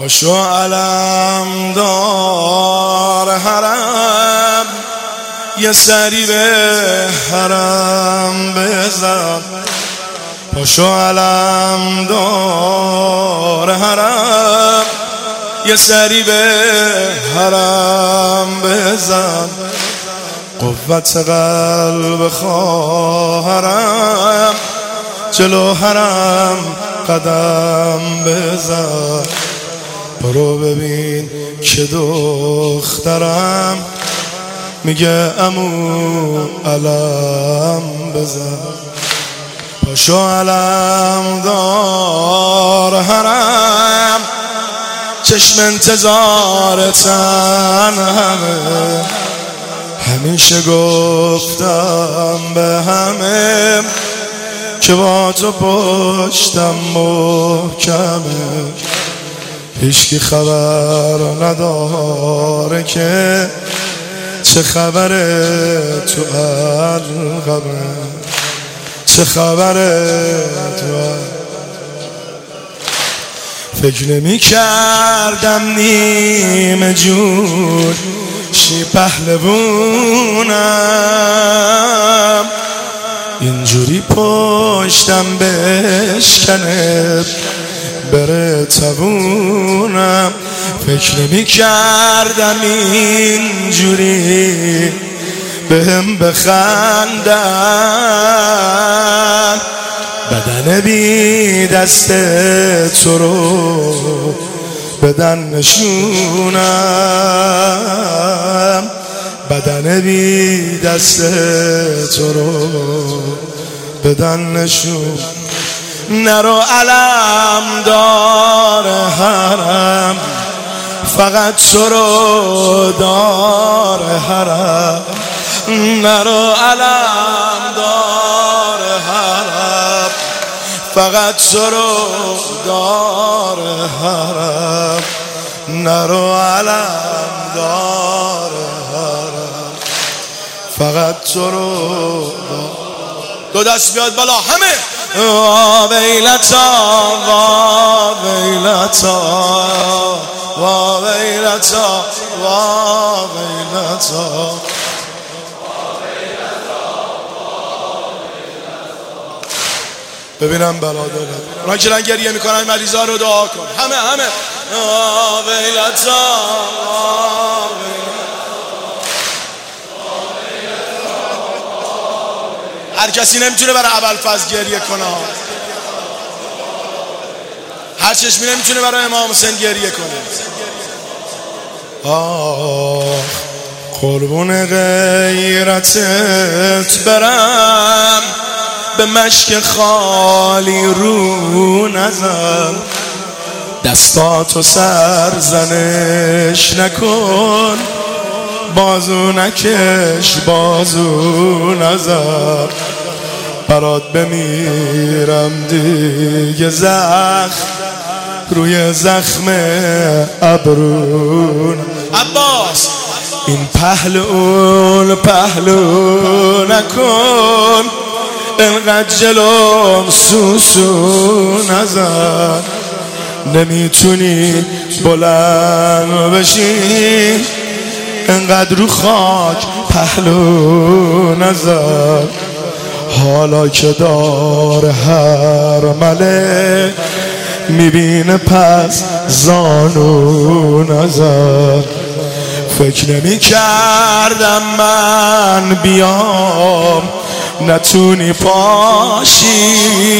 پاشو علم دار حرم، یه سری به حرم بزن. پاشو علم دار حرم، یه سری به حرم بزن. قوت قلب خواهرم، جلو حرم قدم بزن. برو ببین که دخترم میگه عمو علم بزن. پاشو علم دار حرم، چشم انتظارتن همه. همیشه گفتم به همه که با تو پشتم محکمه. هیچکی خبر نداره که چه خبره تو القمه، چه خبره تو فکر نمی کردم نیمه جون شی پهلوونم، اینجوری پشتم بشکنه بره توونم. فکر نمی کردم اینجوری بهم بخندن، بدن بی دست تو رو بدن نشونم، بدن بی دست تو رو بدن نشون. نرو علم دار حرم، فقط تو رو دار حرم. نرو علم دار حرم، فقط تو رو دار حرم. نرو علم دار حرم، فقط تو رو دو دست بیاد بالا همه. وا ویلتا وا ویلتا وا ویلتا وا ویلتا. ببینم بلا دارد اونا که گریه میکنن مریضا رو دعا کن. همه وا ویلتا وا هر کسی نمیتونه برای ابوالفضل گریه کنه، هر چشمی نمیتونه برای امام حسین گریه کنه. قربون غیرتت برم، به مشک خالی رو نزن. دستاتو سرزنش نکن، بازو نکش بازو نزن. برات بمیرم دیگه زخم روی زخم ابرون. عباس این پهلو نکن، انقدر جلوم سوسو نزن. نمیتونی بلند بشی، انقدر رو خاک پهلو نزن. حالا که دار هر مله میبینه پس زانو نزن. فکر نمی کردم من بیام نتونی پاشی،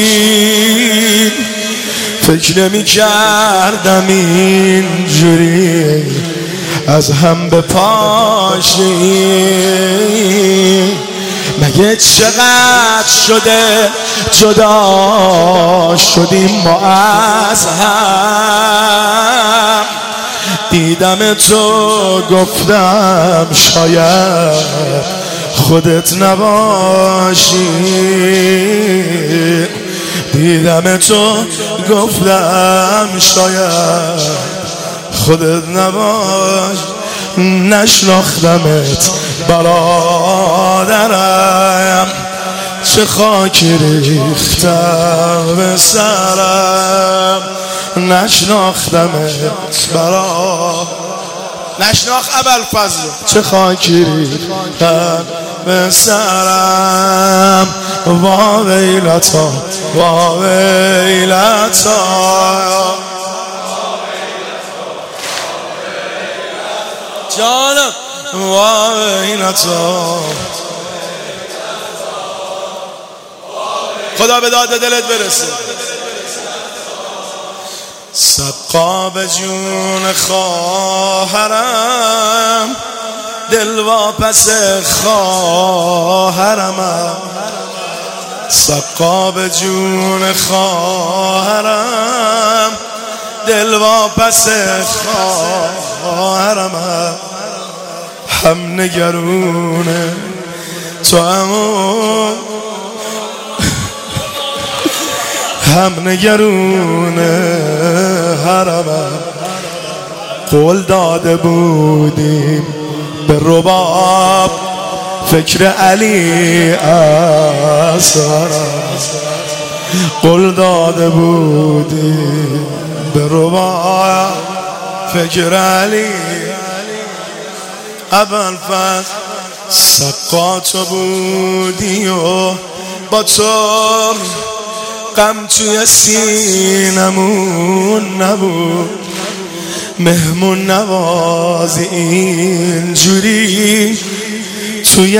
فکر نمی کردم اینجوری از هم بپاشی. مگه چقدر شده جدا شدیم ما از هم. دیدم تو گفتم شاید خودت نباشی. دیدم تو گفتم شاید خودت نباشی. نشناختمت برادرم، چه خاکی ریختم به سرم نشناختمت برا نشناخت ابوالفضل چه خاکی ریختم به سرم وا ویلتا وا ویلتا جانم وا ویلتا خدا به داد دلت برسه سقا به جون خواهرم دل واپس خواهرم سقا به جون خواهرم دل واپس خواهرم هم نگرونه تو هم نگرونه حرمم قول داده بودیم به رباب فکر علی اثرم قول داده بودیم به رباب فکر علی ابوالفضل سقا تو بودی و با تو غم توی سینمون نبود مهمون نوازی اینجوری توی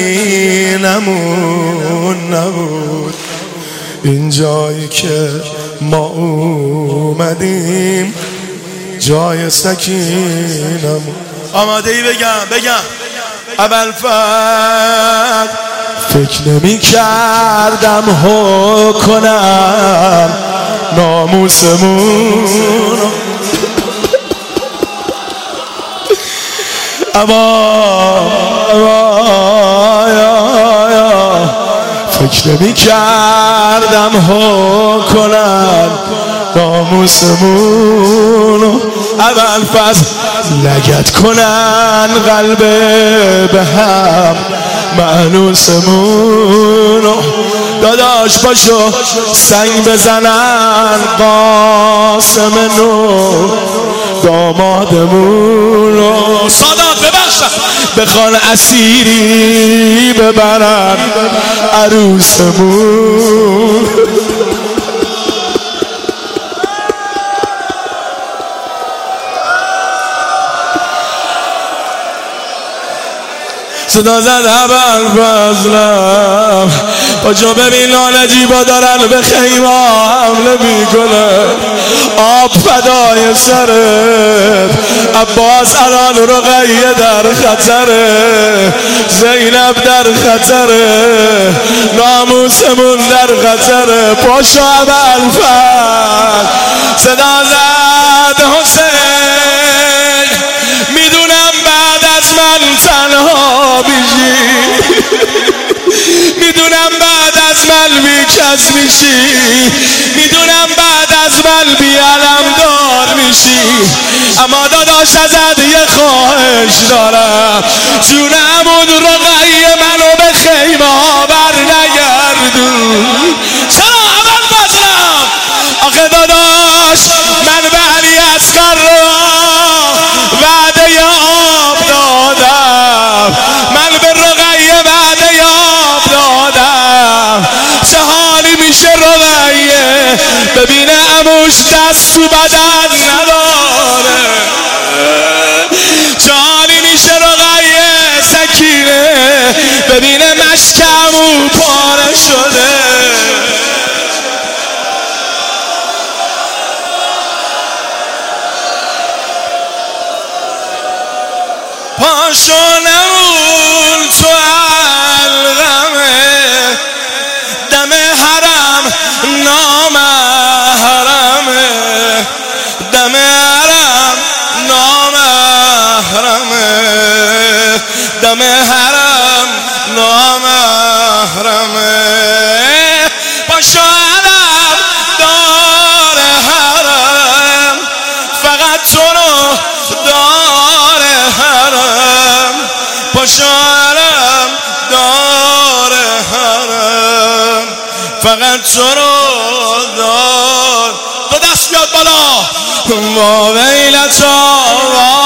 مدینمون نبود این جایی که ما اومدیم جای سکینمون آماده ای بگم ابوالفضل فکر نمی کردم هو کنم ناموسمون فکر نمی کردم هو کنم ناموسمون ابوالفضل لگد کنن قلب به هم مانوسمون داداش باشو سنگ بزنن قاسم نو دامادمون سادات ببخشن بخوان اسیری ببرن عروسمون صدا زد ابوالفضلم پاجا ببین نالجیبا دارن به خیمه حمله میکنن آب فدای سرت عباس الان رقیه در خطره زینب در خطره ناموسمون در خطره پاشا ابوالفضل صدا زد حسین میدونم بعد از من تنها بیشی میدونم بعد از من بیکس میشی میدونم بعد از من بیعلم دار میشی اما داداش ازت یه خواهش دارم جون عمود رقیه منو به خیمه ها بر نگردون چرا ابوالفضلم آخه داداش من به علی اصغر وعده آب دادم من به رقیه وعده آب دادم چه حالی میشه رقیه ببینه عموش دست تو بدن نداره چه حالی میشه رقیه سکینه ببینه مشک عمو پاره شده پاشونمون تو علقمه دم حرم نامحرمه دم حرم نامحرمه دم حرم نامحرمه پاشو علم دار حرم فقط تو رو دار حرم پاشو علم دار فقط تو رو دار. دو دست بیاد بالا. ما ویلتا